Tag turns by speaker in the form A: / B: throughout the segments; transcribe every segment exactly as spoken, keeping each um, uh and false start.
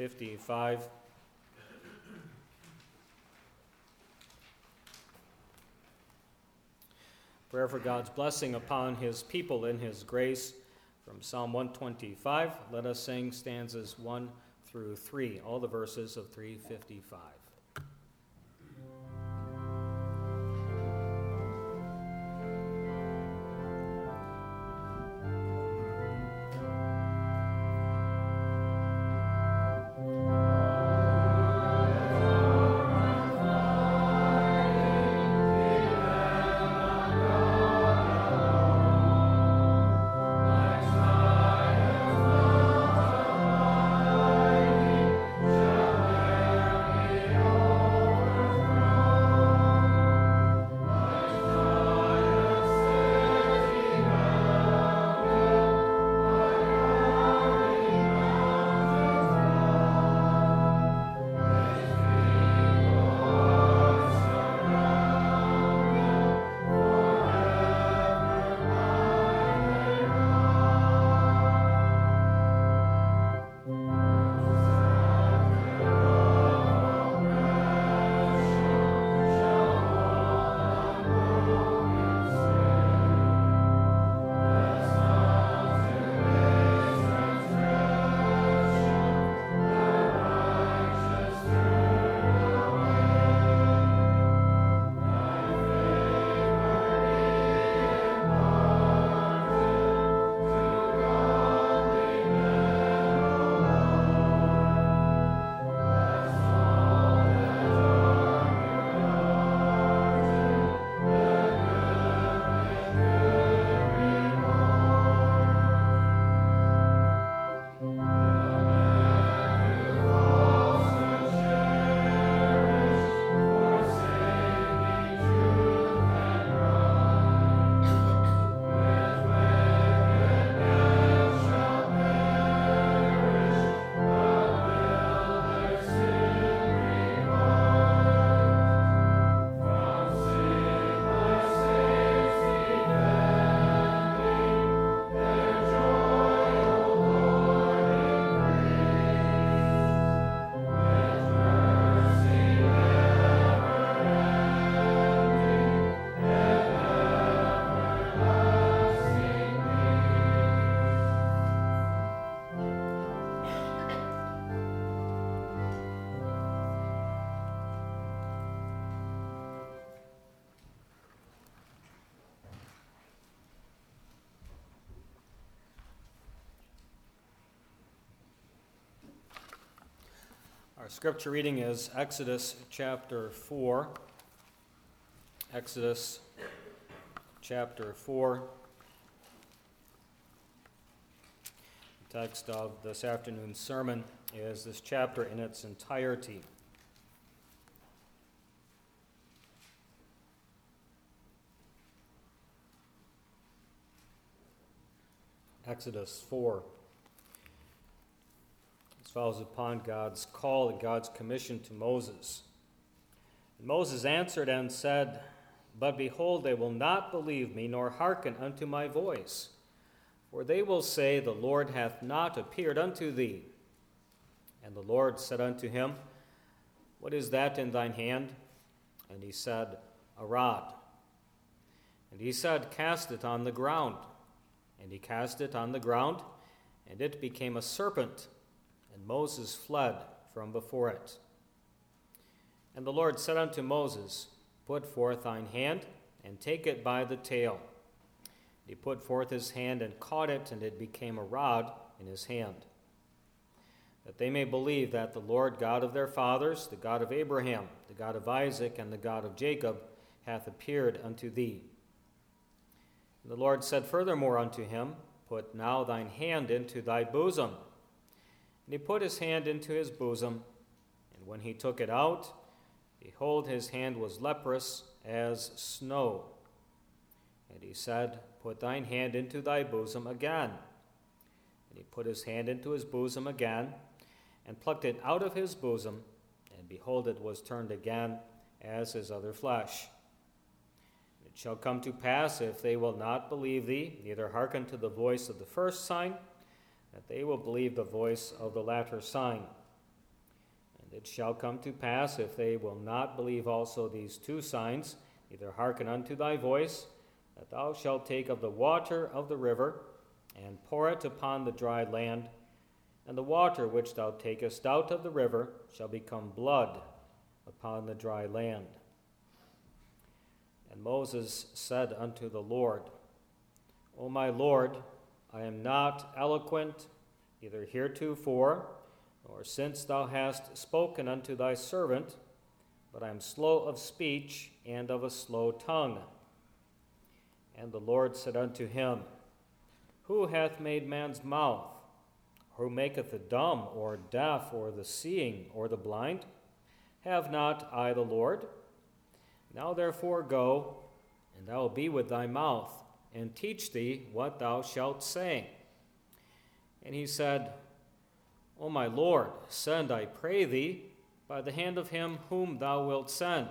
A: fifty-five. Prayer for God's blessing upon his people in his grace from Psalm one twenty-five. Let us sing stanzas one through three, all the verses of three fifty-five. Our scripture reading is Exodus chapter four. Exodus chapter four. The text of this afternoon's sermon is this chapter in its entirety. Exodus four. Follows upon God's call and God's commission to Moses. And Moses answered and said, But behold, they will not believe me, nor hearken unto my voice. For they will say, The Lord hath not appeared unto thee. And the Lord said unto him, What is that in thine hand? And he said, A rod. And he said, Cast it on the ground. And he cast it on the ground, and it became a serpent. And Moses fled from before it. And the Lord said unto Moses, Put forth thine hand, and take it by the tail. And he put forth his hand, and caught it, and it became a rod in his hand. That they may believe that the Lord God of their fathers, the God of Abraham, the God of Isaac, and the God of Jacob, hath appeared unto thee. And the Lord said furthermore unto him, Put now thine hand into thy bosom. And he put his hand into his bosom, and when he took it out, behold, his hand was leprous as snow. And he said, Put thine hand into thy bosom again. And he put his hand into his bosom again, and plucked it out of his bosom, and behold, it was turned again as his other flesh. It shall come to pass, if they will not believe thee, neither hearken to the voice of the first sign, that they will believe the voice of the latter sign. And it shall come to pass, if they will not believe also these two signs, neither hearken unto thy voice, that thou shalt take of the water of the river, and pour it upon the dry land, and the water which thou takest out of the river shall become blood upon the dry land. And Moses said unto the Lord, O my Lord, I am not eloquent, either heretofore, nor since thou hast spoken unto thy servant, but I am slow of speech and of a slow tongue. And the Lord said unto him, Who hath made man's mouth? Who maketh the dumb, or deaf, or the seeing, or the blind? Have not I the Lord? Now therefore go, and I will be with thy mouth, and teach thee what thou shalt say. And he said, O my Lord, send, I pray thee, by the hand of him whom thou wilt send.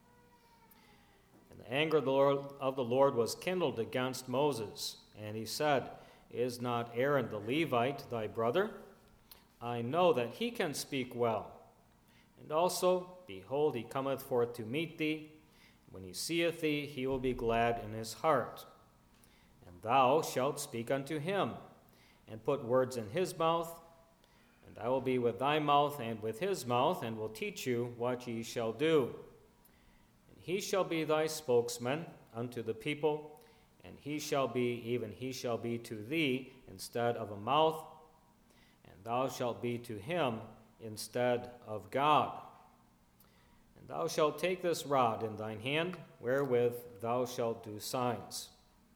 A: And the anger of the Lord, of the Lord was kindled against Moses, and he said, Is not Aaron the Levite thy brother? I know that he can speak well. And also, behold, he cometh forth to meet thee. When he seeth thee, he will be glad in his heart. And thou shalt speak unto him, and put words in his mouth, and I will be with thy mouth and with his mouth, and will teach you what ye shall do. And he shall be thy spokesman unto the people, and he shall be, even he shall be to thee instead of a mouth, and thou shalt be to him instead of God. And thou shalt take this rod in thine hand, wherewith thou shalt do signs.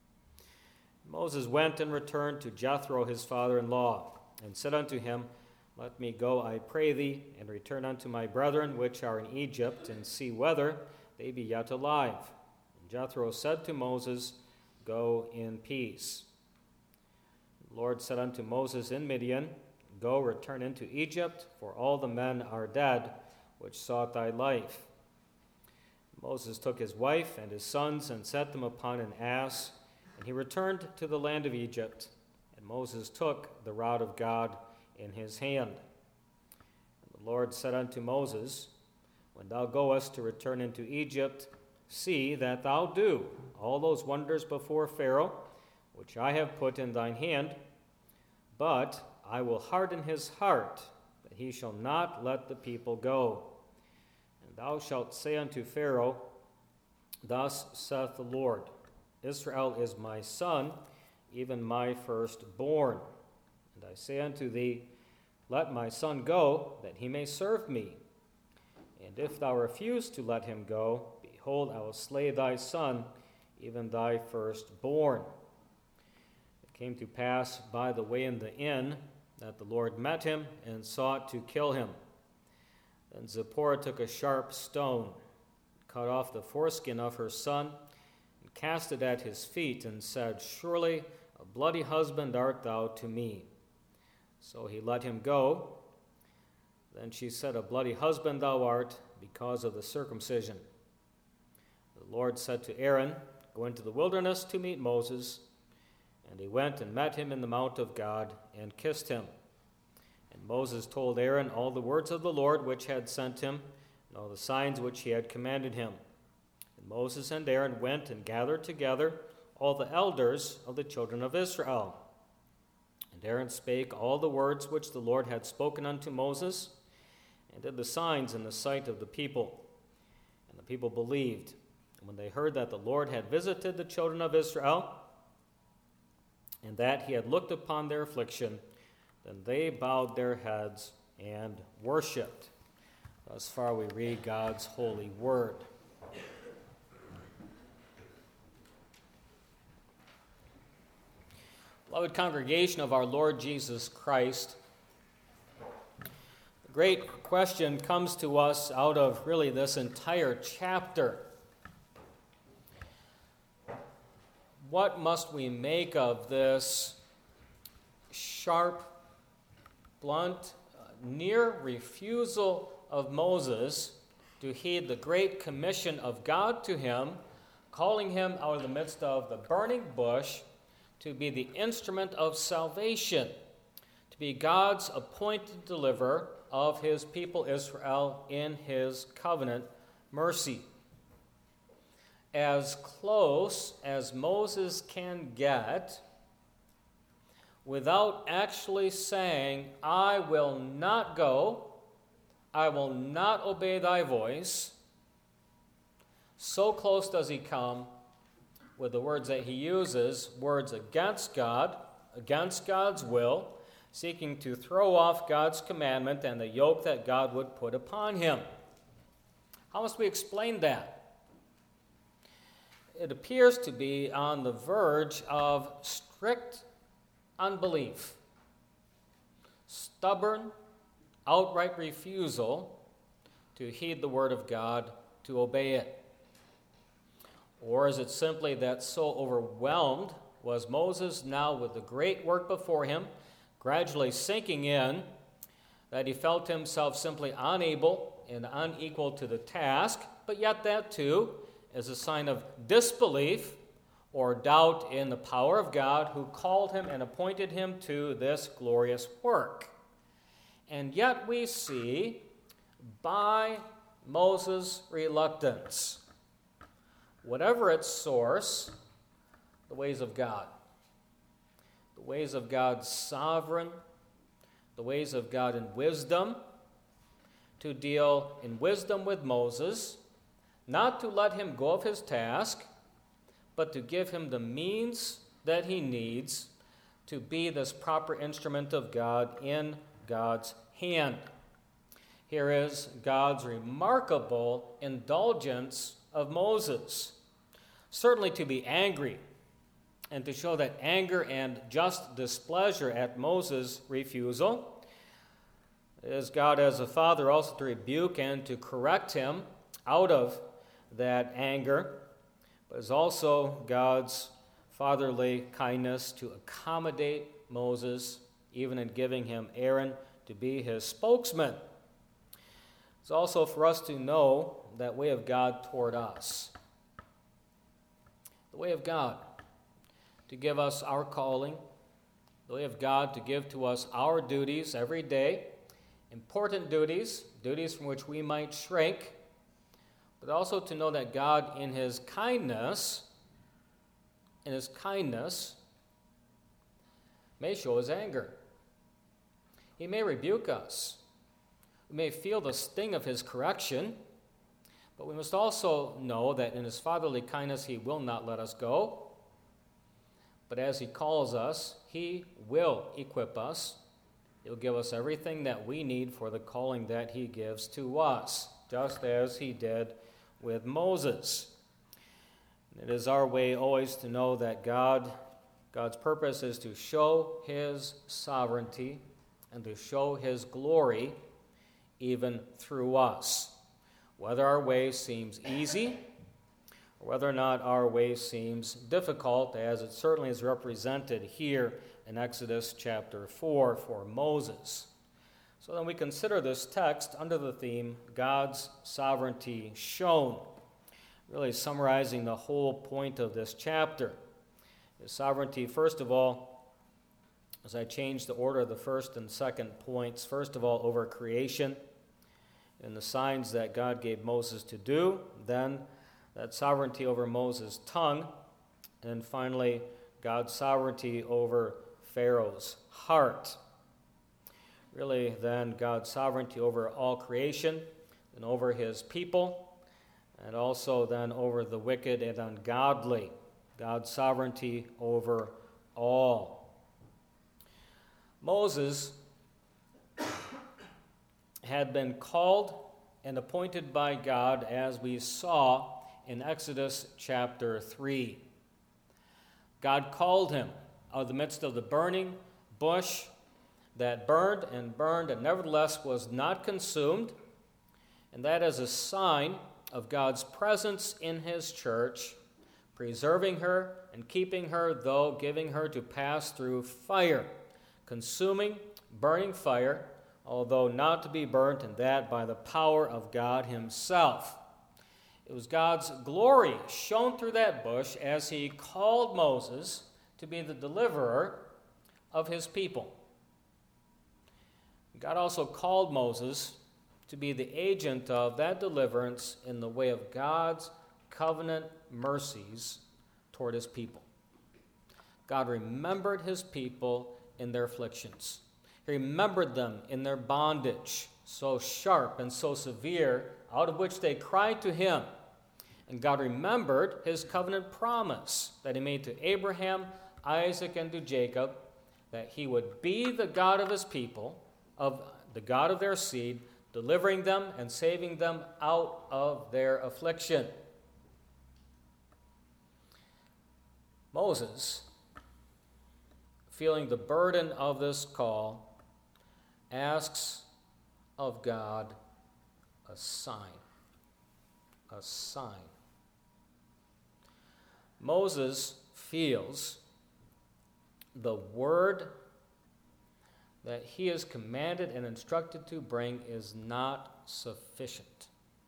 A: Moses went and returned to Jethro his father-in-law, and said unto him, Let me go, I pray thee, and return unto my brethren which are in Egypt, and see whether they be yet alive. And Jethro said to Moses, Go in peace. The Lord said unto Moses in Midian, Go, return into Egypt, for all the men are dead, which sought thy life. Moses took his wife and his sons, and set them upon an ass, and he returned to the land of Egypt. And Moses took the rod of God in his hand. And the Lord said unto Moses, When thou goest to return into Egypt, see that thou do all those wonders before Pharaoh, which I have put in thine hand, but I will harden his heart, that he shall not let the people go. And thou shalt say unto Pharaoh, Thus saith the Lord, Israel is my son, even my firstborn. And I say unto thee, Let my son go, that he may serve me. And if thou refuse to let him go, behold, I will slay thy son, even thy firstborn. It came to pass by the way in the inn, that the Lord met him, and sought to kill him. Then Zipporah took a sharp stone, cut off the foreskin of her son, and cast it at his feet, and said, Surely a bloody husband art thou to me. So he let him go. Then she said, A bloody husband thou art, because of the circumcision. The Lord said to Aaron, Go into the wilderness to meet Moses. And he went and met him in the mount of God, and kissed him. And Moses told Aaron all the words of the Lord which had sent him, and all the signs which he had commanded him. And Moses and Aaron went and gathered together all the elders of the children of Israel. And Aaron spake all the words which the Lord had spoken unto Moses, and did the signs in the sight of the people. And the people believed. And when they heard that the Lord had visited the children of Israel, and that he had looked upon their affliction, then they bowed their heads and worshipped. Thus far we read God's holy word. Beloved congregation of our Lord Jesus Christ, the great question comes to us out of really this entire chapter. What must we make of this sharp, blunt, uh, near refusal of Moses to heed the great commission of God to him, calling him out of the midst of the burning bush to be the instrument of salvation, to be God's appointed deliverer of his people Israel in his covenant mercy. As close as Moses can get without actually saying, I will not go, I will not obey thy voice. So close does he come with the words that he uses, words against God, against God's will, seeking to throw off God's commandment and the yoke that God would put upon him. How must we explain that? It appears to be on the verge of strict unbelief, stubborn, outright refusal to heed the word of God, to obey it. Or is it simply that so overwhelmed was Moses now with the great work before him, gradually sinking in, that he felt himself simply unable and unequal to the task, but yet that too is a sign of disbelief or doubt in the power of God who called him and appointed him to this glorious work. And yet we see, by Moses' reluctance, whatever its source, the ways of God, the ways of God sovereign, the ways of God in wisdom, to deal in wisdom with Moses, not to let him go of his task, but to give him the means that he needs to be this proper instrument of God in God's hand. Here is God's remarkable indulgence of Moses. Certainly to be angry and to show that anger and just displeasure at Moses' refusal. Is God as a father also to rebuke and to correct him out of that anger, but is also God's fatherly kindness to accommodate Moses, even in giving him Aaron to be his spokesman. It's also for us to know that way of God toward us. The way of God to give us our calling, the way of God to give to us our duties every day, important duties, duties from which we might shrink, but also to know that God in his kindness, in his kindness, may show his anger. He may rebuke us. We may feel the sting of his correction, but we must also know that in his fatherly kindness he will not let us go. But as he calls us, he will equip us. He'll give us everything that we need for the calling that he gives to us, just as he did with Moses. It is our way always to know that God, God's purpose is to show his sovereignty and to show his glory even through us. Whether our way seems easy, or whether or not our way seems difficult, as it certainly is represented here in Exodus chapter four for Moses. So then we consider this text under the theme, God's sovereignty shown, really summarizing the whole point of this chapter. His sovereignty, first of all, as I change the order of the first and second points, first of all, over creation and the signs that God gave Moses to do, then that sovereignty over Moses' tongue, and then finally, God's sovereignty over Pharaoh's heart. Really, then, God's sovereignty over all creation and over his people, and also then over the wicked and ungodly. God's sovereignty over all. Moses had been called and appointed by God, as we saw in Exodus chapter three. God called him out of the midst of the burning bush that burned and burned and nevertheless was not consumed, and that is a sign of God's presence in his church, preserving her and keeping her, though giving her to pass through fire, consuming, burning fire, although not to be burnt, and that by the power of God himself. It was God's glory shone through that bush as he called Moses to be the deliverer of his people. God also called Moses to be the agent of that deliverance in the way of God's covenant mercies toward his people. God remembered his people in their afflictions. He remembered them in their bondage, so sharp and so severe, out of which they cried to him. And God remembered his covenant promise that he made to Abraham, Isaac, and to Jacob, that he would be the God of his people, of the God of their seed, delivering them and saving them out of their affliction. Moses, feeling the burden of this call, asks of God a sign. A sign. Moses feels the word that he is commanded and instructed to bring is not sufficient.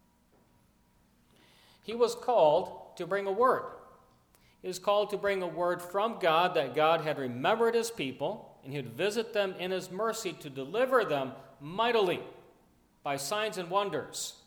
A: He was called to bring a word. He was called to bring a word from God that God had remembered his people, and he would visit them in his mercy to deliver them mightily by signs and wonders.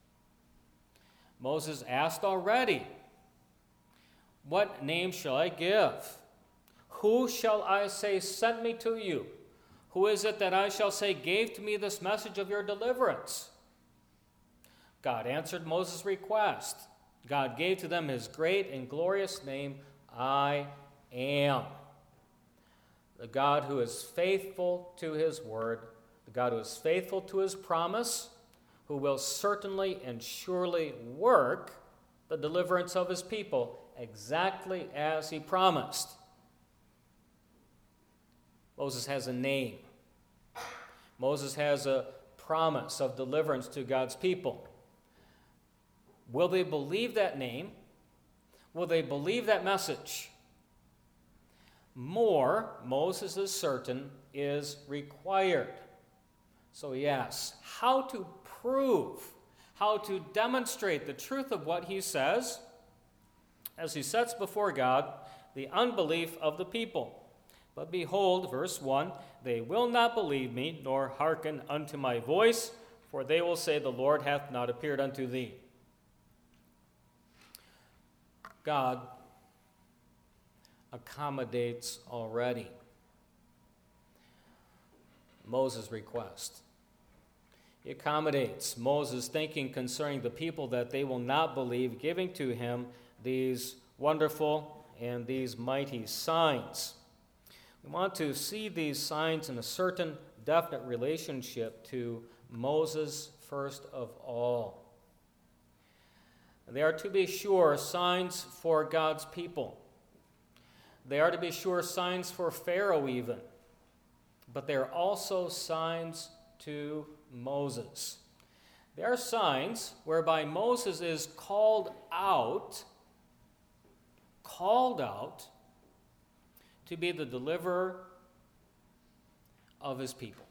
A: Moses asked already, "What name shall I give? Who shall I say sent me to you? Who is it that I shall say gave to me this message of your deliverance?" God answered Moses' request. God gave to them his great and glorious name, I am. The God who is faithful to his word, the God who is faithful to his promise, who will certainly and surely work the deliverance of his people exactly as he promised. Moses has a name. Moses has a promise of deliverance to God's people. Will they believe that name? Will they believe that message? More, Moses is certain, is required. So he asks how to prove, how to demonstrate the truth of what he says as he sets before God the unbelief of the people. But behold, verse one, they will not believe me, nor hearken unto my voice, for they will say, the Lord hath not appeared unto thee. God accommodates already Moses' request. He accommodates Moses' thinking concerning the people that they will not believe, giving to him these wonderful and these mighty signs. We want to see these signs in a certain definite relationship to Moses first of all. They are to be sure signs for God's people. They are to be sure signs for Pharaoh even. But they are also signs to Moses. They are signs whereby Moses is called out, called out to be the deliverer of his people.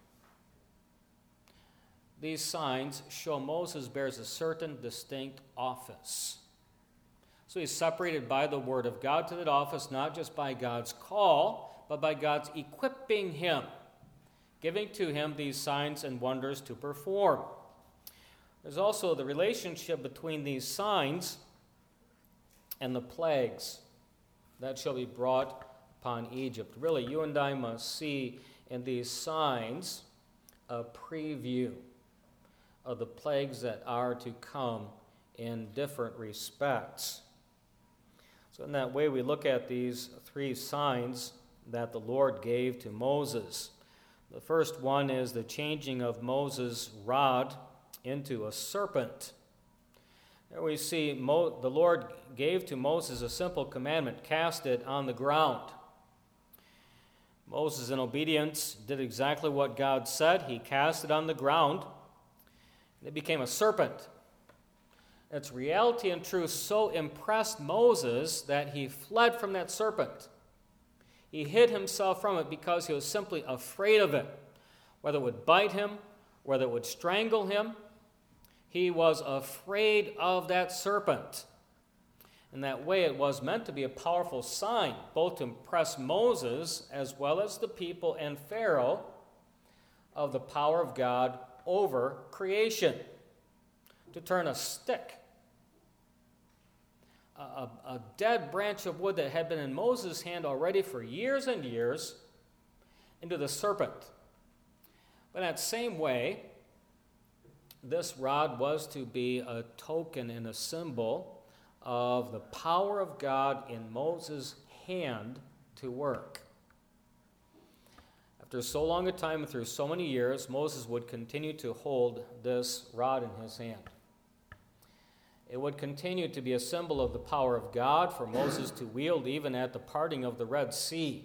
A: These signs show Moses bears a certain distinct office. So he's separated by the word of God to that office, not just by God's call, but by God's equipping him, giving to him these signs and wonders to perform. There's also the relationship between these signs and the plagues that shall be brought upon Egypt. Really, you and I must see in these signs a preview of the plagues that are to come in different respects. So in that way, we look at these three signs that the Lord gave to Moses. The first one is the changing of Moses' rod into a serpent. There we see Mo- the Lord gave to Moses a simple commandment, cast it on the ground. Moses, in obedience, did exactly what God said. He cast it on the ground. It became a serpent. Its reality and truth so impressed Moses that he fled from that serpent. He hid himself from it because he was simply afraid of it, whether it would bite him, whether it would strangle him. He was afraid of that serpent. In that way, it was meant to be a powerful sign, both to impress Moses as well as the people and Pharaoh, of the power of God over creation, to turn a stick, a, a, a dead branch of wood that had been in Moses' hand already for years and years, into the serpent. But in that same way, this rod was to be a token and a symbol of the power of God in Moses' hand to work. After so long a time and through so many years, Moses would continue to hold this rod in his hand. It would continue to be a symbol of the power of God for Moses to wield even at the parting of the Red Sea.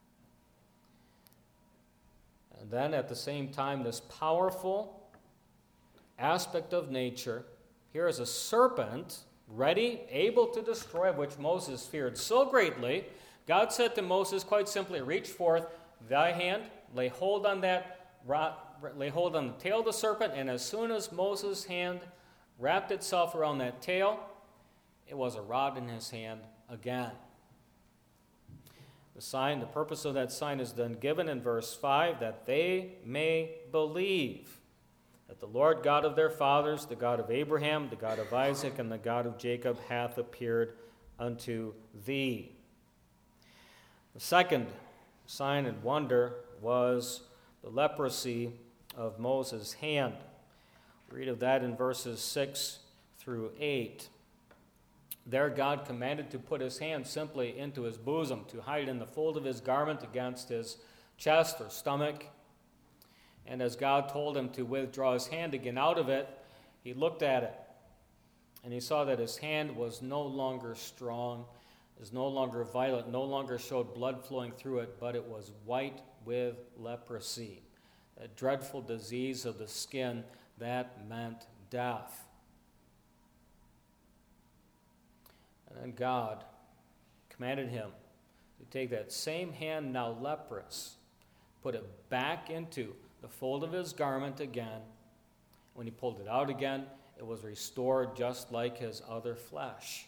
A: And then at the same time, this powerful aspect of nature, here is a serpent ready, able to destroy, which Moses feared so greatly. God said to Moses quite simply, reach forth thy hand, lay hold on that rod, lay hold on the tail of the serpent, and as soon as Moses' hand wrapped itself around that tail, it was a rod in his hand again. The sign, the purpose of that sign is then given in verse five, that they may believe that the Lord God of their fathers, the God of Abraham, the God of Isaac, and the God of Jacob hath appeared unto thee. The second sign and wonder was the leprosy of Moses' hand. We read of that in verses six through eight. There God commanded to put his hand simply into his bosom, to hide it in the fold of his garment against his chest or stomach. And as God told him to withdraw his hand again out of it, he looked at it, and he saw that his hand was no longer strong, is no longer violent, no longer showed blood flowing through it, but it was white with leprosy, a dreadful disease of the skin that meant death. And then God commanded him to take that same hand, now leprous, put it back into the fold of his garment again. When he pulled it out again, it was restored just like his other flesh.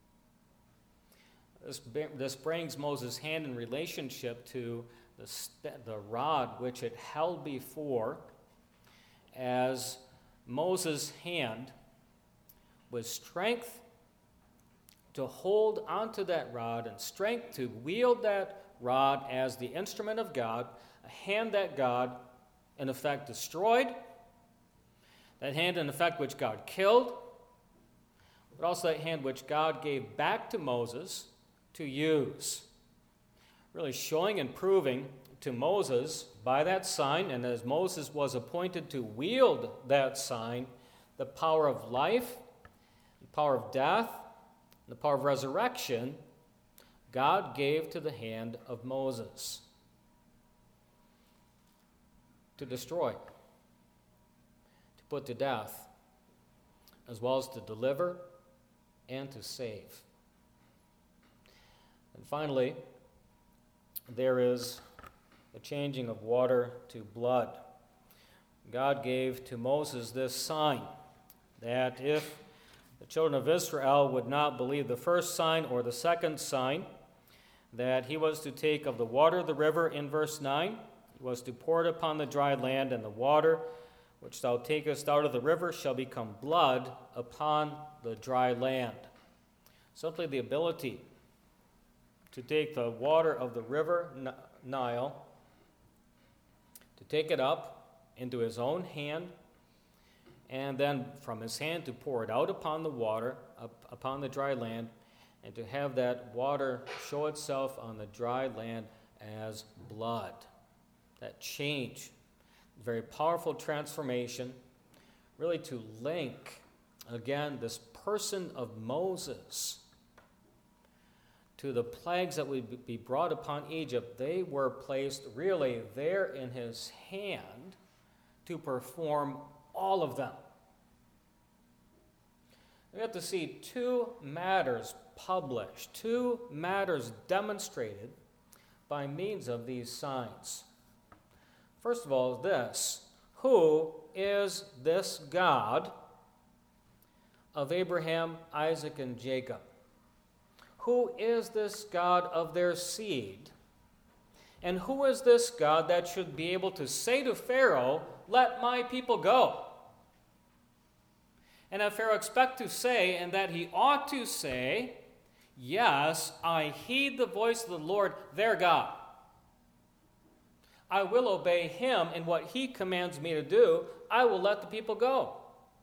A: This, this brings Moses' hand in relationship to the, st- the rod which it held before, as Moses' hand with strength to hold onto that rod and strength to wield that rod as the instrument of God, a hand that God in effect destroyed, that hand in effect which God killed, but also that hand which God gave back to Moses to use. Really showing and proving to Moses by that sign, and as Moses was appointed to wield that sign, the power of life, the power of death, the power of resurrection, God gave to the hand of Moses to destroy, to put to death, as well as to deliver and to save. And finally, there is the changing of water to blood. God gave to Moses this sign, that if the children of Israel would not believe the first sign or the second sign, that he was to take of the water of the river in verse nine, he was to pour it upon the dry land, and the water which thou takest out of the river shall become blood upon the dry land. Simply the ability to take the water of the river Nile, to take it up into his own hand, and then from his hand to pour it out upon the water, up, upon the dry land, and to have that water show itself on the dry land as blood. That change, very powerful transformation, really to link, again, this person of Moses to the plagues that would be brought upon Egypt. They were placed really there in his hand to perform all of them. We have to see two matters published, two matters demonstrated by means of these signs. First of all, this: who is this God of Abraham, Isaac, and Jacob? Who is this God of their seed? And who is this God that should be able to say to Pharaoh, let my people go? And that Pharaoh expect to say, and that he ought to say, yes, I heed the voice of the Lord, their God. I will obey him in what he commands me to do. I will let the people go.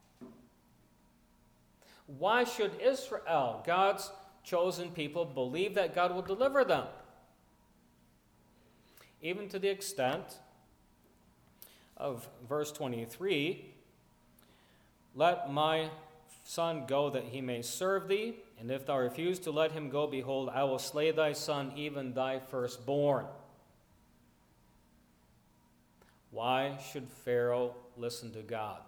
A: Why should Israel, God's chosen people, believe that God will deliver them? Even to the extent of verse twenty-three, let my son go that he may serve thee, and if thou refuse to let him go, behold, I will slay thy son, even thy firstborn. Why should Pharaoh listen to God?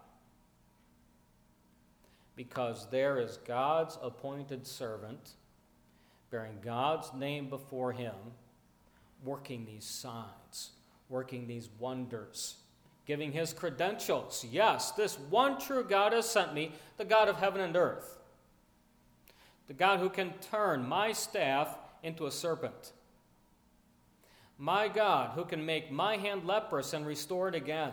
A: Because there is God's appointed servant, bearing God's name before him, working these signs, working these wonders, giving his credentials. Yes, this one true God has sent me, the God of heaven and earth, the God who can turn my staff into a serpent, my God who can make my hand leprous and restore it again,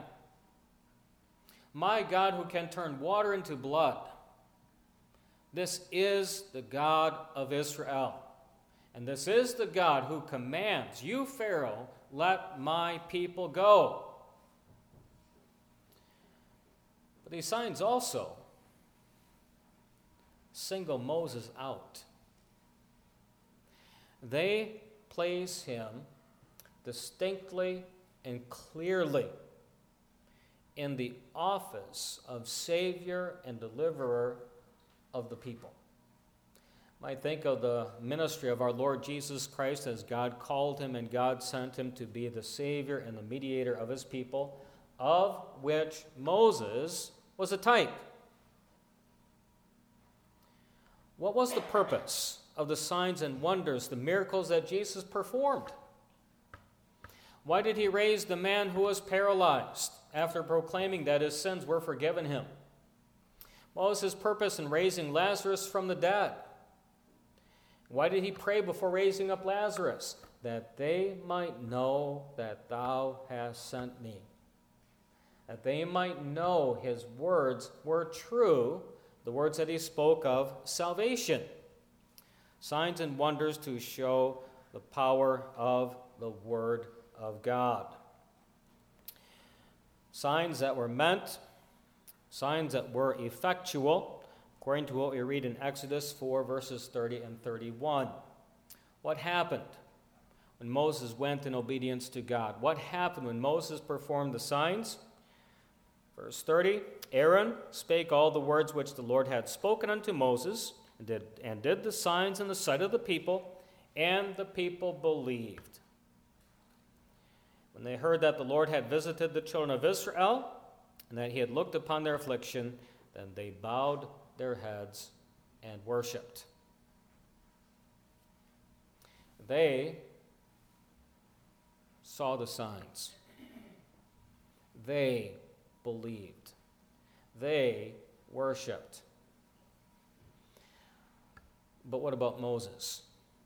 A: my God who can turn water into blood. This is the God of Israel. And this is the God who commands, you, Pharaoh, let my people go. But these signs also single Moses out. They place him distinctly and clearly in the office of Savior and Deliverer of the people. Might think of the ministry of our Lord Jesus Christ as God called him and God sent him to be the Savior and the mediator of his people, of which Moses was a type. What was the purpose of the signs and wonders, the miracles that Jesus performed? Why did he raise the man who was paralyzed after proclaiming that his sins were forgiven him? What was his purpose in raising Lazarus from the dead? Why did he pray before raising up Lazarus? That they might know that thou hast sent me. That they might know his words were true, the words that he spoke of salvation. Signs and wonders to show the power of the Word of God. Signs that were meant, signs that were effectual, according to what we read in Exodus four, verses thirty and thirty-one. What happened when Moses went in obedience to God? What happened when Moses performed the signs? Verse thirty, Aaron spake all the words which the Lord had spoken unto Moses, and did, and did the signs in the sight of the people, and the people believed. When they heard that the Lord had visited the children of Israel, and that he had looked upon their affliction, then they bowed their heads and worshipped. They saw the signs. They believed. They worshipped. But what about Moses?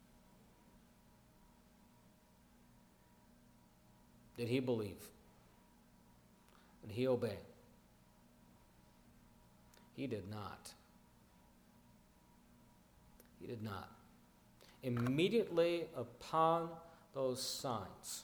A: Did he believe? Did he obey? He did not. He did not. Immediately upon those signs,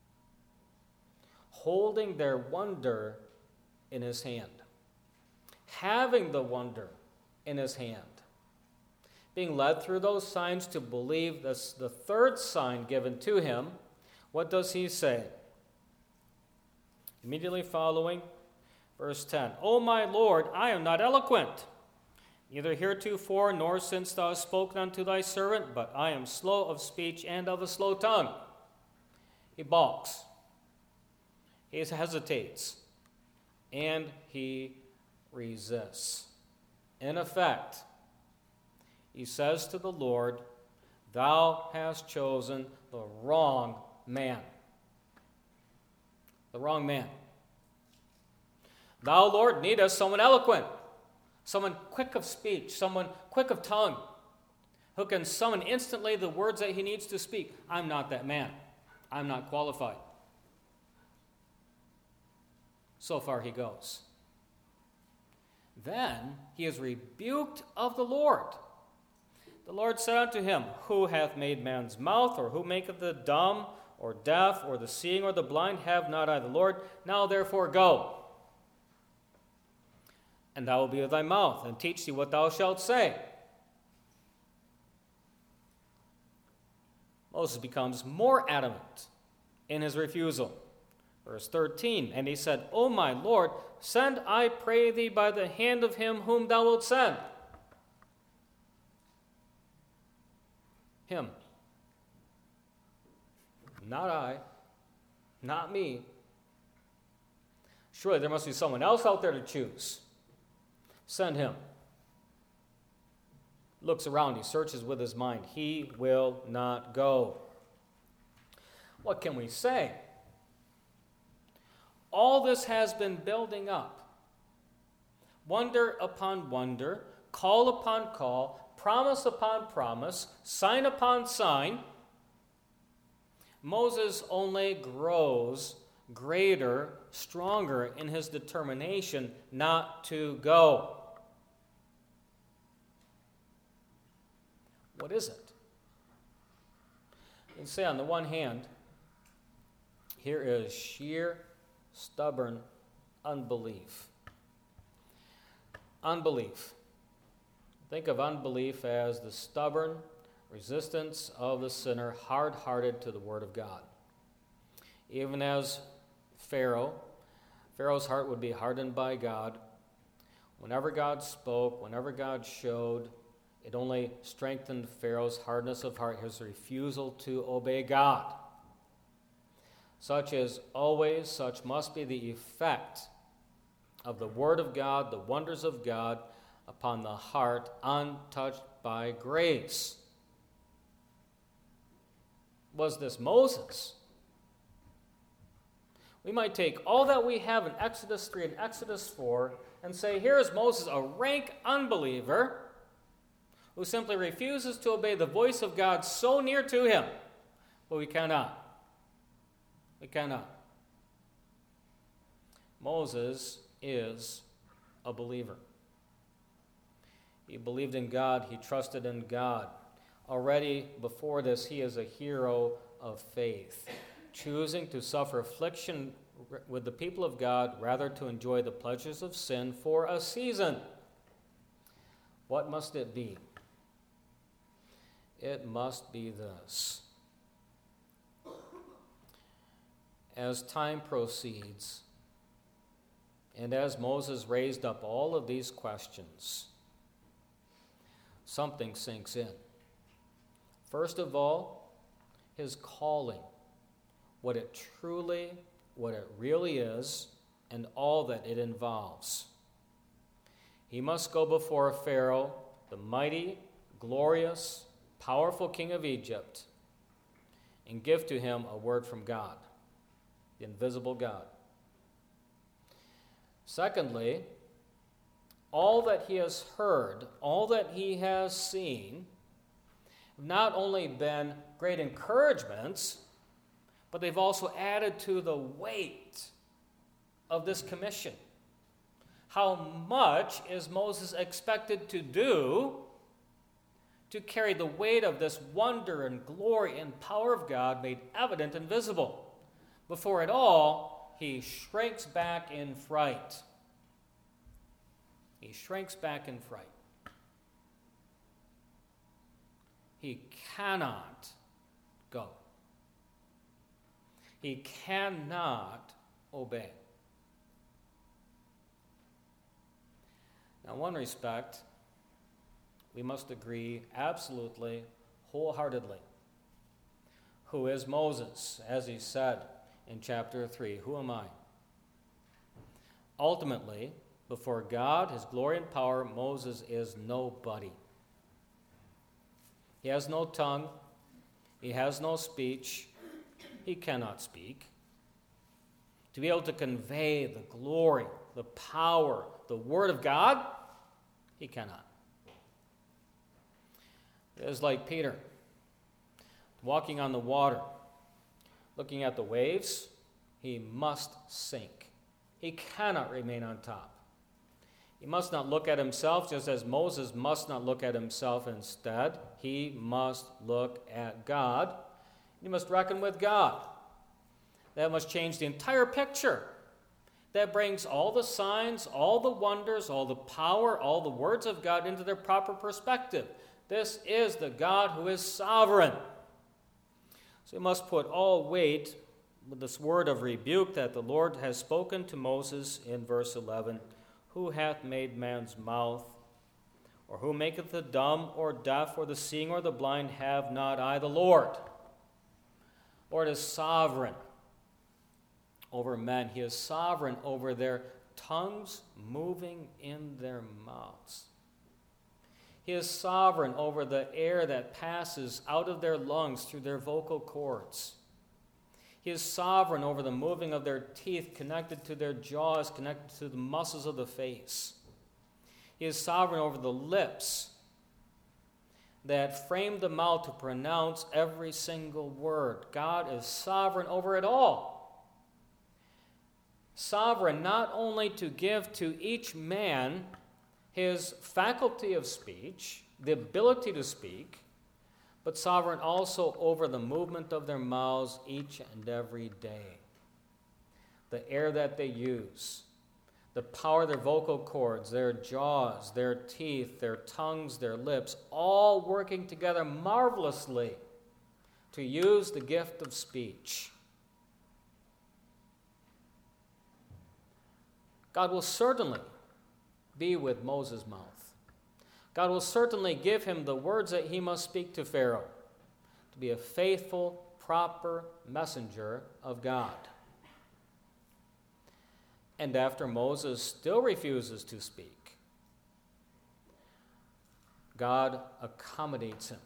A: holding their wonder in his hand, having the wonder in his hand, being led through those signs to believe this, the third sign given to him, what does he say? Immediately following, verse ten, O my Lord, I am not eloquent, neither heretofore nor since thou hast spoken unto thy servant, but I am slow of speech and of a slow tongue. He balks. He hesitates. And he resists. In effect, he says to the Lord, thou hast chosen the wrong man. The wrong man. Thou, Lord, needest someone eloquent, someone quick of speech, someone quick of tongue, who can summon instantly the words that he needs to speak. I'm not that man. I'm not qualified. So far he goes. Then he is rebuked of the Lord. The Lord said unto him, Who hath made man's mouth, or who maketh the dumb, or deaf, or the seeing, or the blind? Have not I the Lord? Now therefore go. And thou will be with thy mouth, and teach thee what thou shalt say. Moses becomes more adamant in his refusal. Verse thirteen, and he said, O my Lord, send, I pray thee, by the hand of him whom thou wilt send. Him. Not I. Not me. Surely there must be someone else out there to choose. Send him. Looks around, he searches with his mind. He will not go. What can we say? All this has been building up. Wonder upon wonder, call upon call, promise upon promise, sign upon sign. Moses only grows greater, stronger in his determination not to go. What is it? You can say on the one hand, here is sheer, stubborn unbelief. Unbelief. Think of unbelief as the stubborn resistance of the sinner, hard-hearted to the Word of God. Even as Pharaoh, Pharaoh's heart would be hardened by God. Whenever God spoke, whenever God showed, it only strengthened Pharaoh's hardness of heart, his refusal to obey God. Such is always, such must be the effect of the Word of God, the wonders of God, upon the heart untouched by grace. Was this Moses? We might take all that we have in Exodus three and Exodus four and say, here is Moses, a rank unbeliever, who simply refuses to obey the voice of God so near to him. But we cannot. We cannot. Moses is a believer. He believed in God. He trusted in God. Already before this, he is a hero of faith, choosing to suffer affliction with the people of God rather to enjoy the pleasures of sin for a season. What must it be? It must be this. As time proceeds, and as Moses raised up all of these questions, something sinks in. First of all, his calling, what it truly, what it really is, and all that it involves. He must go before Pharaoh, the mighty, glorious, powerful king of Egypt, and give to him a word from God, the invisible God. Secondly, all that he has heard, all that he has seen, have not only been great encouragements, but they've also added to the weight of this commission. How much is Moses expected to do to carry the weight of this wonder and glory and power of God made evident and visible? Before it all, he shrinks back in fright. He shrinks back in fright. He cannot go. He cannot obey. Now, in one respect, we must agree absolutely, wholeheartedly. Who is Moses? As he said in chapter three, who am I? Ultimately, before God, his glory and power, Moses is nobody. He has no tongue. He has no speech. He cannot speak. To be able to convey the glory, the power, the word of God, he cannot. It is like Peter walking on the water, looking at the waves, he must sink. He cannot remain on top. He must not look at himself, just as Moses must not look at himself. Instead, he must look at God. He must reckon with God. That must change the entire picture. That brings all the signs, all the wonders, all the power, all the words of God into their proper perspective. This is the God who is sovereign. So we must put all weight with this word of rebuke that the Lord has spoken to Moses in verse eleven. Who hath made man's mouth? Or who maketh the dumb or deaf or the seeing or the blind? Have not I the Lord? Lord is sovereign over men. He is sovereign over their tongues moving in their mouths. He is sovereign over the air that passes out of their lungs through their vocal cords. He is sovereign over the moving of their teeth connected to their jaws, connected to the muscles of the face. He is sovereign over the lips that frame the mouth to pronounce every single word. God is sovereign over it all. Sovereign not only to give to each man his faculty of speech, the ability to speak, but sovereign also over the movement of their mouths each and every day. The air that they use, the power of their vocal cords, their jaws, their teeth, their tongues, their lips, all working together marvelously to use the gift of speech. God will certainly be with Moses' mouth. God will certainly give him the words that he must speak to Pharaoh to be a faithful, proper messenger of God. And after Moses still refuses to speak, God accommodates him.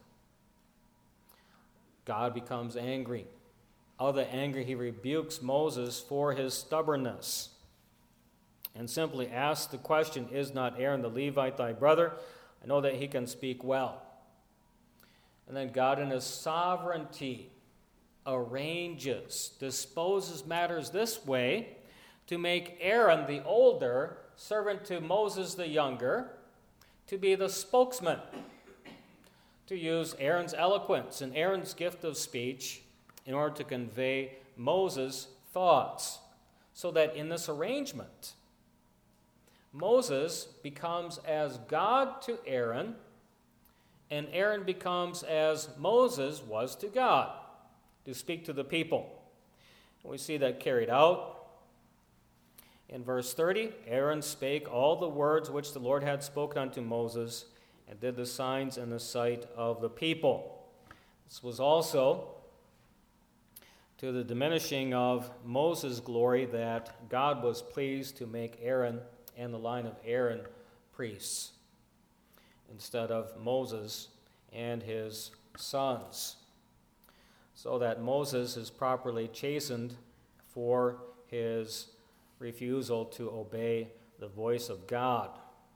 A: God becomes angry. Out of the anger, he rebukes Moses for his stubbornness and simply asks the question, is not Aaron the Levite thy brother? I know that he can speak well. And then God in his sovereignty arranges, disposes matters this way to make Aaron the older, servant to Moses the younger, to be the spokesman, to use Aaron's eloquence and Aaron's gift of speech in order to convey Moses' thoughts. So that in this arrangement, Moses becomes as God to Aaron, and Aaron becomes as Moses was to God, to speak to the people. We see that carried out. In verse thirty, Aaron spake all the words which the Lord had spoken unto Moses, and did the signs in the sight of the people. This was also to the diminishing of Moses' glory that God was pleased to make Aaron and the line of Aaron priests instead of Moses and his sons, so that Moses is properly chastened for his refusal to obey the voice of God.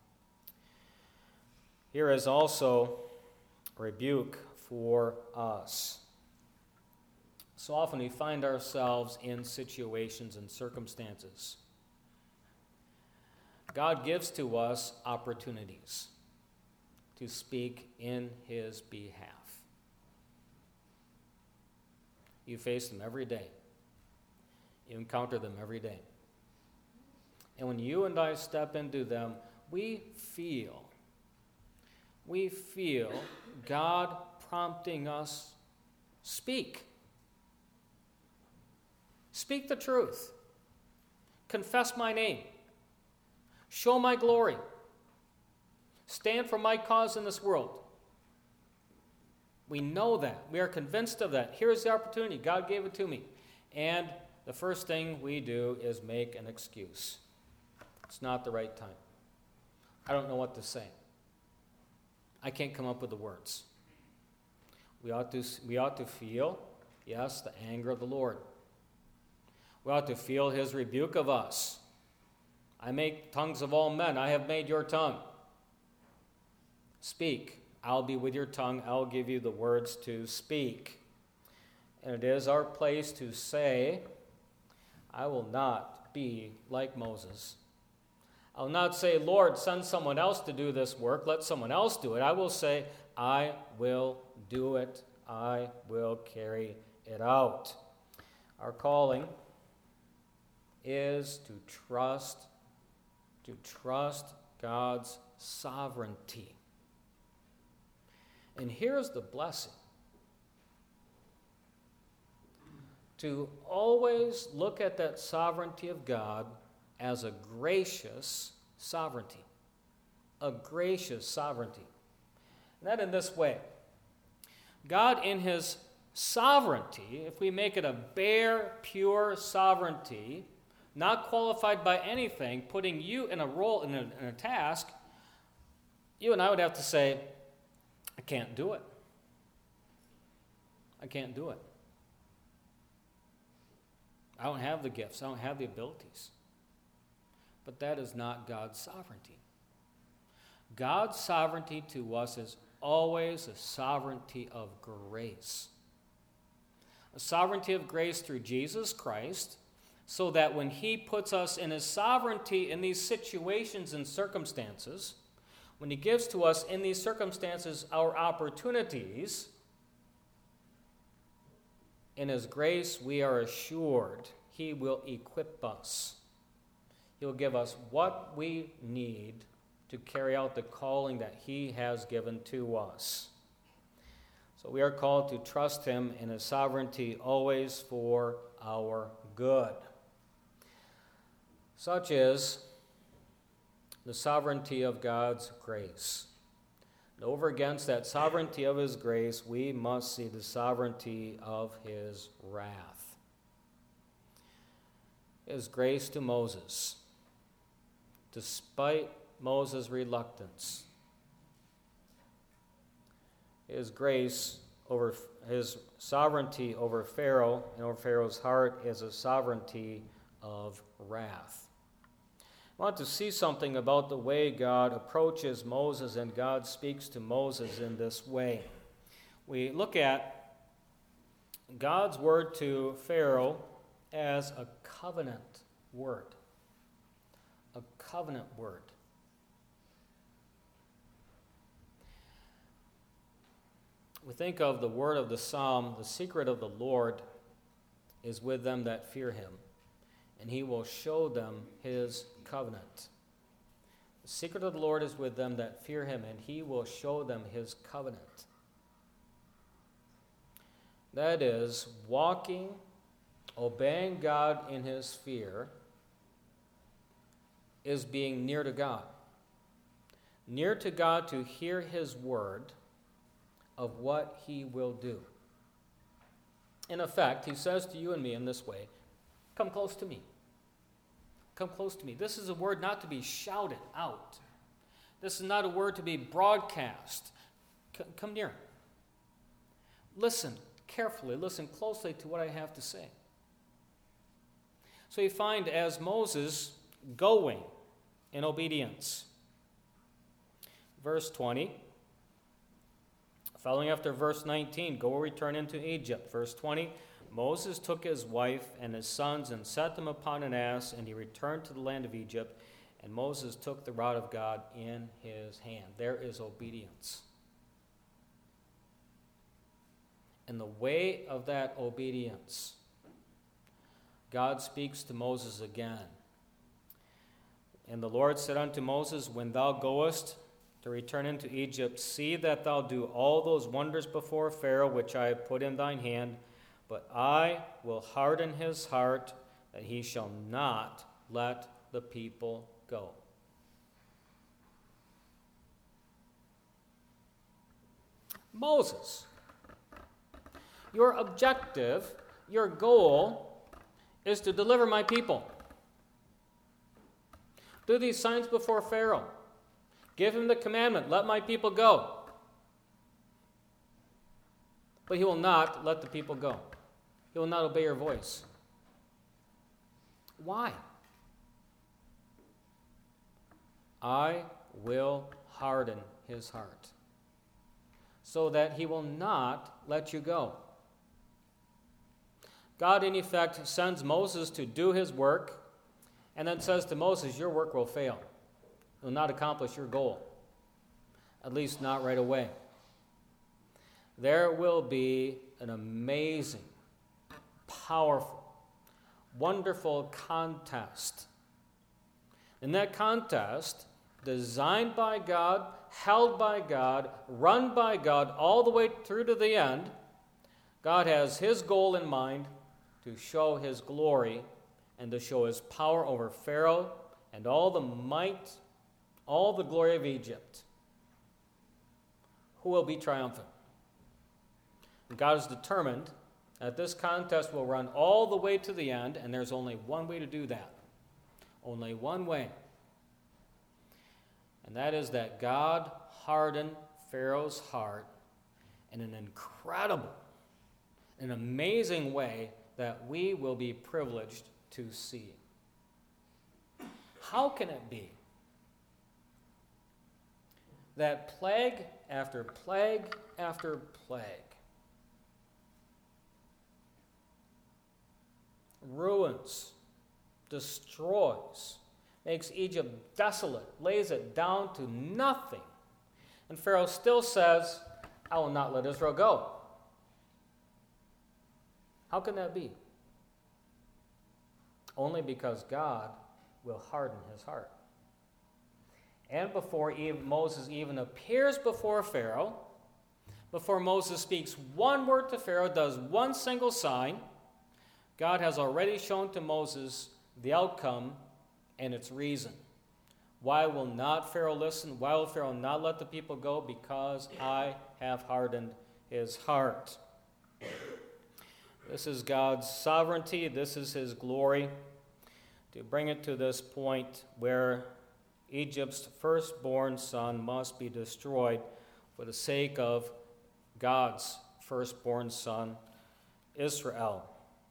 A: Here is also a rebuke for us. So often we find ourselves in situations and circumstances. God gives to us opportunities to speak in his behalf. You face them every day. You encounter them every day. And when you and I step into them, we feel, we feel God prompting us, speak. Speak the truth. Confess my name. Show my glory. Stand for my cause in this world. We know that. We are convinced of that. Here's the opportunity. God gave it to me. And the first thing we do is make an excuse. It's not the right time. I don't know what to say. I can't come up with the words. We ought to, we ought to feel, yes, the anger of the Lord. We ought to feel his rebuke of us. I make tongues of all men. I have made your tongue. Speak. I'll be with your tongue. I'll give you the words to speak. And it is our place to say, I will not be like Moses. I will not say, Lord, send someone else to do this work. Let someone else do it. I will say, I will do it. I will carry it out. Our calling is to trust, to trust God's sovereignty. And here's the blessing. To always look at that sovereignty of God as a gracious sovereignty. A gracious sovereignty. And that in this way. God in his sovereignty, if we make it a bare, pure sovereignty, not qualified by anything, putting you in a role, in a, in a task, you and I would have to say, I can't do it. I can't do it. I don't have the gifts. I don't have the abilities. But that is not God's sovereignty. God's sovereignty to us is always a sovereignty of grace. A sovereignty of grace through Jesus Christ, so that when he puts us in his sovereignty in these situations and circumstances, when he gives to us in these circumstances our opportunities, in his grace we are assured he will equip us. He will give us what we need to carry out the calling that he has given to us. So we are called to trust him in his sovereignty always for our good. Such is the sovereignty of God's grace. And over against that sovereignty of his grace, we must see the sovereignty of his wrath. His grace to Moses, despite Moses' reluctance. His grace over his sovereignty over Pharaoh and over Pharaoh's heart is a sovereignty of wrath. I want to see something about the way God approaches Moses and God speaks to Moses in this way. We look at God's word to Pharaoh as a covenant word. A covenant word. We think of the word of the psalm, the secret of the Lord is with them that fear him, and he will show them his covenant. The secret of the Lord is with them that fear him, and he will show them his covenant. That is, walking, obeying God in his fear, is being near to God. Near to God to hear his word of what he will do. In effect, he says to you and me in this way, come close to me. Come close to me. This is a word not to be shouted out. This is not a word to be broadcast. C- come near. Listen carefully. Listen closely to what I have to say. So you find as Moses going in obedience. Verse twenty. Following after verse nineteen, go return into Egypt. Verse twenty, Moses took his wife and his sons and set them upon an ass, and he returned to the land of Egypt, and Moses took the rod of God in his hand. There is obedience. In the way of that obedience, God speaks to Moses again. And the Lord said unto Moses, when thou goest to return into Egypt, see that thou do all those wonders before Pharaoh which I have put in thine hand, but I will harden his heart, that he shall not let the people go. Moses, your objective, your goal, is to deliver my people. Do these signs before Pharaoh. Give him the commandment, let my people go. But he will not let the people go. He will not obey your voice. Why? I will harden his heart, so that he will not let you go. God, in effect, sends Moses to do his work and then says to Moses, your work will fail. It will not accomplish your goal, at least not right away. There will be an amazing, powerful, wonderful contest. In that contest, designed by God, held by God, run by God, all the way through to the end, God has his goal in mind to show his glory and to show his power over Pharaoh and all the might, all the glory of Egypt. Who will be triumphant? And God is determined that this contest will run all the way to the end, and there's only one way to do that. Only one way. And that is that God hardened Pharaoh's heart in an incredible, an amazing way that we will be privileged to see. How can it be that plague after plague after plague ruins, destroys, makes Egypt desolate, lays it down to nothing, and Pharaoh still says, I will not let Israel go? How can that be? Only because God will harden his heart. And before even Moses even appears before Pharaoh, before Moses speaks one word to Pharaoh, does one single sign, God has already shown to Moses the outcome and its reason. Why will not Pharaoh listen? Why will Pharaoh not let the people go? Because I have hardened his heart. This is God's sovereignty. This is his glory. To bring it to this point where Egypt's firstborn son must be destroyed for the sake of God's firstborn son, Israel.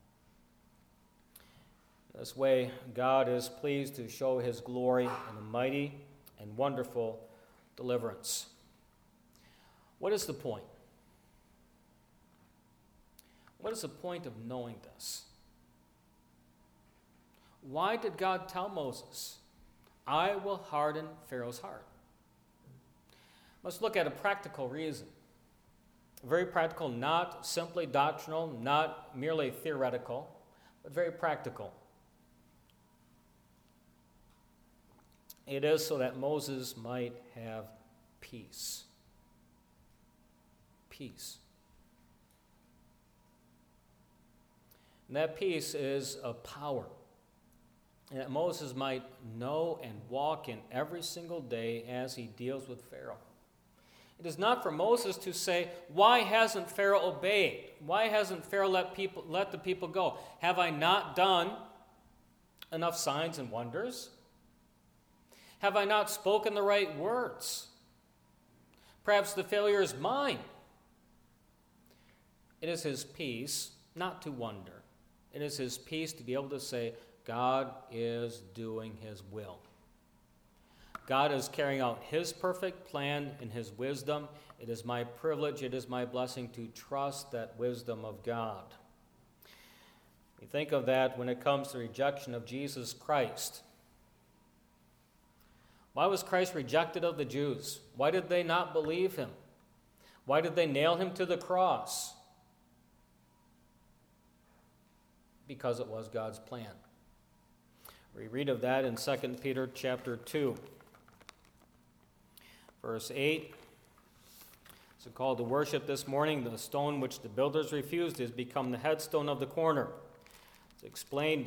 A: This way, God is pleased to show his glory in a mighty and wonderful deliverance. What is the point? What is the point of knowing this? Why did God tell Moses, I will harden Pharaoh's heart? Let's look at a practical reason. Very practical, not simply doctrinal, not merely theoretical, but very practical. It is so that Moses might have peace. Peace. And that peace is a power. And that Moses might know and walk in every single day as he deals with Pharaoh. It is not for Moses to say, why hasn't Pharaoh obeyed? Why hasn't Pharaoh let people let the people go? Have I not done enough signs and wonders? Have I not spoken the right words? Perhaps the failure is mine. It is his peace not to wonder. It is his peace to be able to say, God is doing his will. God is carrying out his perfect plan in his wisdom. It is my privilege, it is my blessing to trust that wisdom of God. We think of that when it comes to rejection of Jesus Christ. Why was Christ rejected of the Jews? Why did they not believe him? Why did they nail him to the cross? Because it was God's plan. We read of that in Second Peter chapter two, verse eight. It's a call to worship this morning. The stone which the builders refused has become the headstone of the corner. It's explained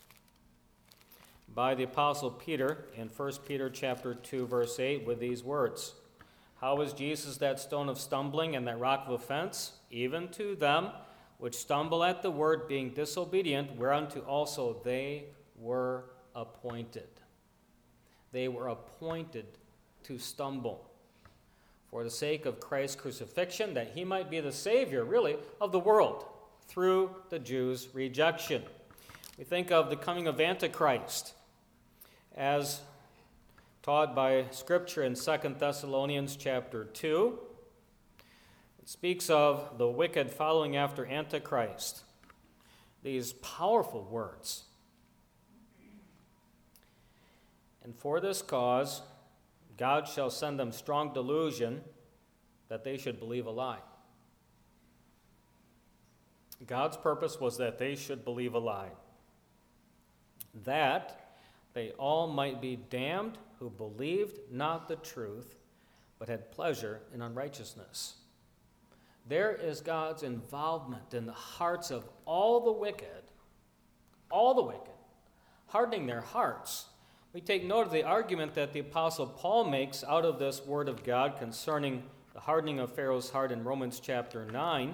A: by the Apostle Peter in First Peter chapter two, verse eight, with these words. How is Jesus that stone of stumbling and that rock of offense? Even to them which stumble at the word, being disobedient, whereunto also they were appointed. They were appointed to stumble for the sake of Christ's crucifixion, that he might be the Savior, really, of the world through the Jews' rejection. We think of the coming of Antichrist as taught by Scripture in Second Thessalonians chapter two. It speaks of the wicked following after Antichrist. these powerful words. And for this cause, God shall send them strong delusion that they should believe a lie. God's purpose was that they should believe a lie, that they all might be damned who believed not the truth, but had pleasure in unrighteousness. There is God's involvement in the hearts of all the wicked, all the wicked, hardening their hearts. We take note of the argument that the Apostle Paul makes out of this word of God concerning the hardening of Pharaoh's heart in Romans chapter nine.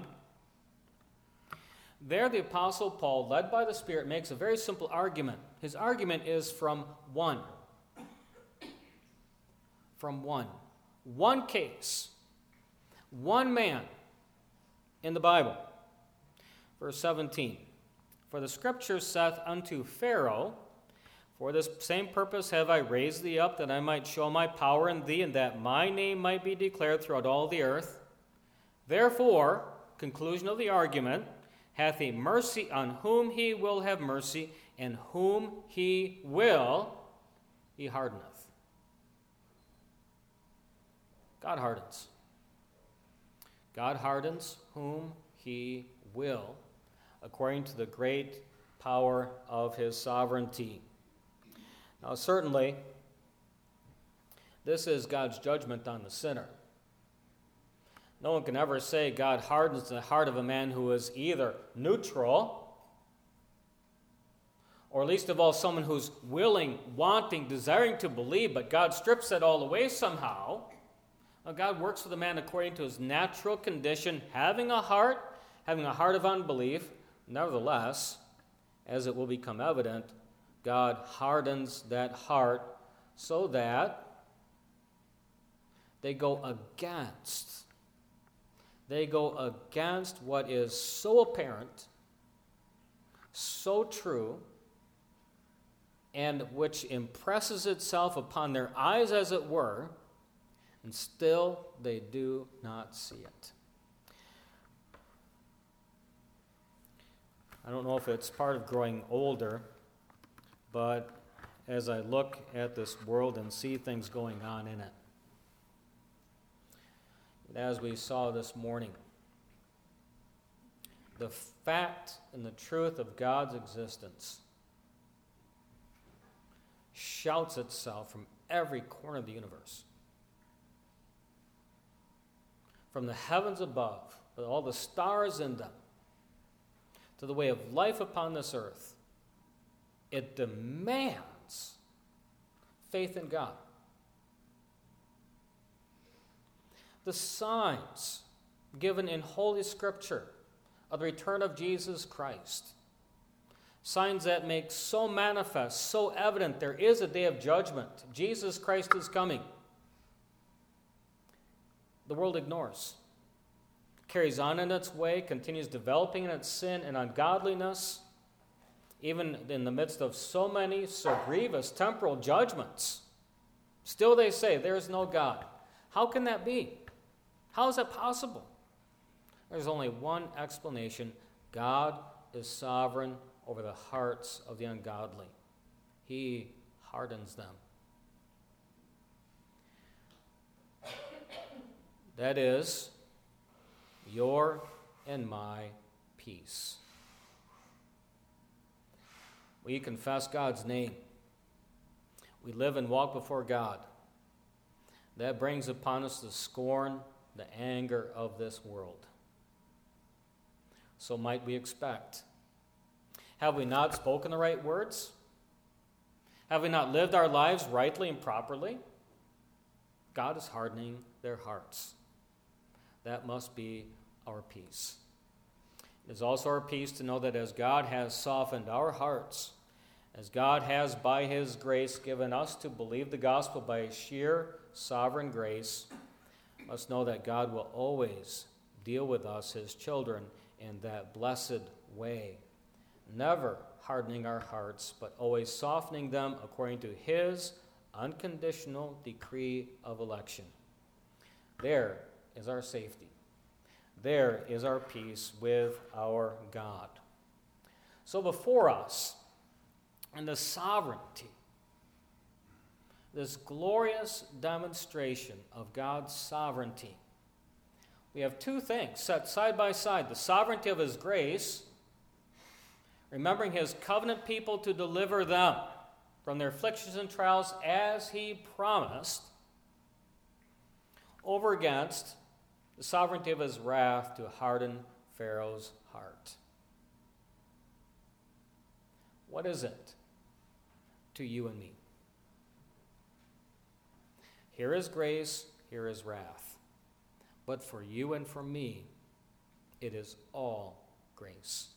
A: There, the Apostle Paul, led by the Spirit, makes a very simple argument. His argument is from one. From one. One case. One man in the Bible. Verse seventeen. For the Scripture saith unto Pharaoh, for this same purpose have I raised thee up, that I might show my power in thee, and that my name might be declared throughout all the earth. Therefore, conclusion of the argument, hath he mercy on whom he will have mercy, and whom he will, he hardeneth. God hardens. God hardens whom he will, according to the great power of his sovereignty. Now, certainly, this is God's judgment on the sinner. No one can ever say God hardens the heart of a man who is either neutral, or least of all someone who's willing, wanting, desiring to believe, but God strips that all away somehow. Well, God works with a man according to his natural condition, having a heart, having a heart of unbelief. Nevertheless, as it will become evident, God hardens that heart so that they go against They go against what is so apparent, so true, and which impresses itself upon their eyes, as it were, and still they do not see it. I don't know if it's part of growing older, but as I look at this world and see things going on in it, as we saw this morning, the fact and the truth of God's existence shouts itself from every corner of the universe. From the heavens above, with all the stars in them, to the way of life upon this earth, it demands faith in God. The signs given in Holy Scripture of the return of Jesus Christ, signs that make so manifest, so evident there is a day of judgment. Jesus Christ is coming. The world ignores, carries on in its way, continues developing in its sin and ungodliness, even in the midst of so many so grievous temporal judgments. Still they say, there is no God. How can that be? How is that possible? There's only one explanation. God is sovereign over the hearts of the ungodly. He hardens them. That is your and my peace. We confess God's name. We live and walk before God. That brings upon us the scorn, the anger of this world. So might we expect. Have we not spoken the right words? Have we not lived our lives rightly and properly? God is hardening their hearts. That must be our peace. It is also our peace to know that as God has softened our hearts, as God has by his grace given us to believe the gospel by sheer sovereign grace, must know that God will always deal with us, his children, in that blessed way, never hardening our hearts, but always softening them according to his unconditional decree of election. There is our safety. There is our peace with our God. So before us, in the sovereignty, this glorious demonstration of God's sovereignty, we have two things set side by side: the sovereignty of his grace, remembering his covenant people to deliver them from their afflictions and trials as he promised, over against the sovereignty of his wrath to harden Pharaoh's heart. What is it to you and me? Here is grace, here is wrath. But for you and for me, it is all grace.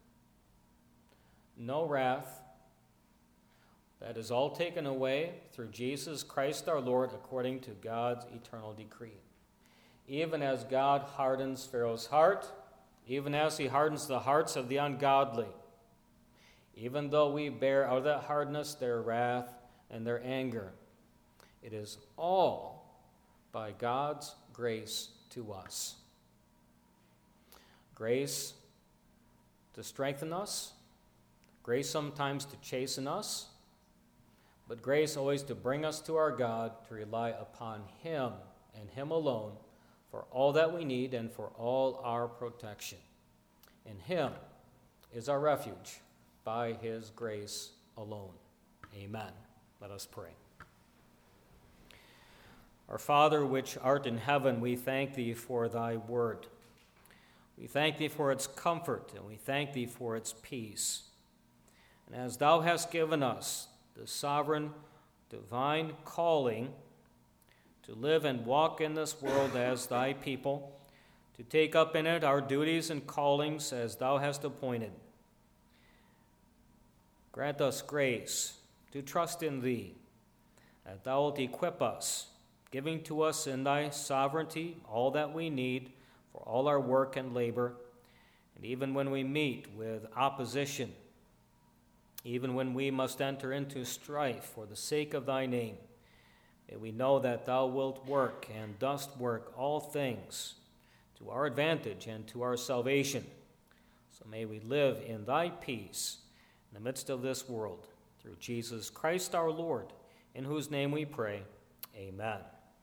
A: No wrath. That is all taken away through Jesus Christ our Lord, according to God's eternal decree. Even as God hardens Pharaoh's heart, even as he hardens the hearts of the ungodly, even though we bear out of that hardness their wrath and their anger, it is all by God's grace to us. Grace to strengthen us, grace sometimes to chasten us, but grace always to bring us to our God, to rely upon him and him alone for all that we need and for all our protection. In him is our refuge, by his grace alone. Amen. Let us pray. Our Father, which art in heaven, we thank thee for thy word. We thank thee for its comfort, and we thank thee for its peace. And as thou hast given us the sovereign, divine calling to live and walk in this world as thy people, to take up in it our duties and callings as thou hast appointed, grant us grace to trust in thee, that thou wilt equip us, giving to us in thy sovereignty all that we need for all our work and labor, and even when we meet with opposition, even when we must enter into strife for the sake of thy name, may we know that thou wilt work and dost work all things to our advantage and to our salvation. So may we live in thy peace in the midst of this world, through Jesus Christ our Lord, in whose name we pray. Amen.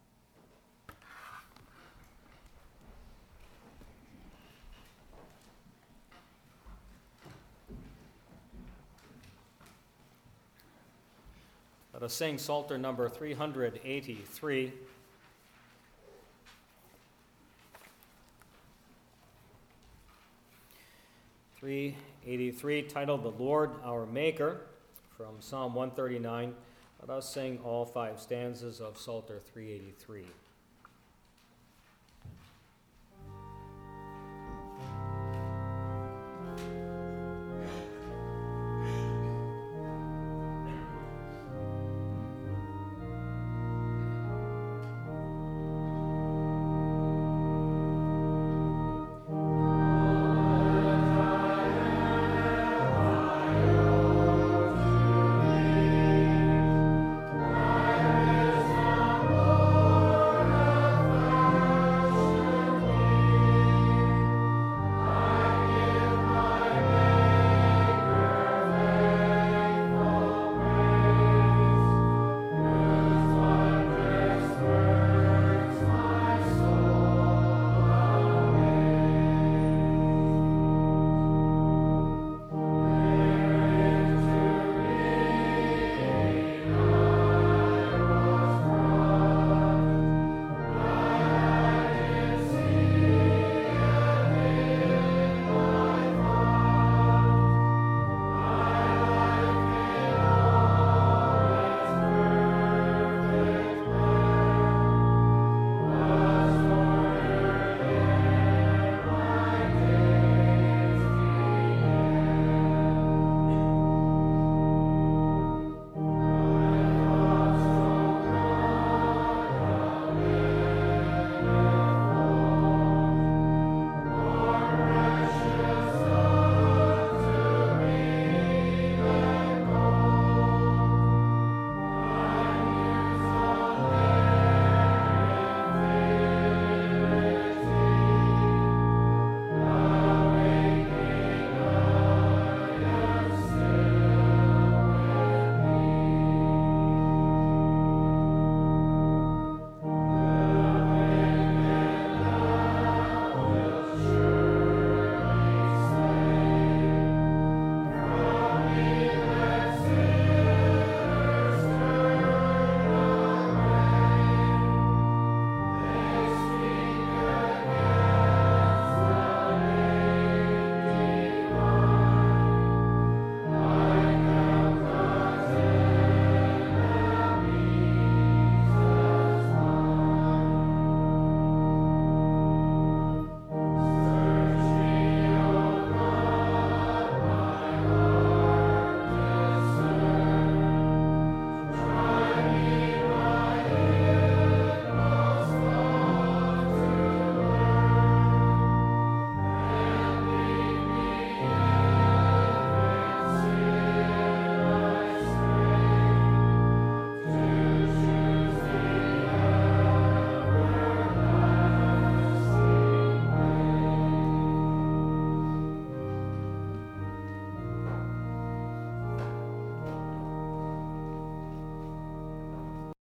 A: Let us sing Psalter number three hundred eighty-three. three eighty-three, titled The Lord Our Maker, from Psalm one thirty-nine. Let us sing all five stanzas of Psalter three eighty-three.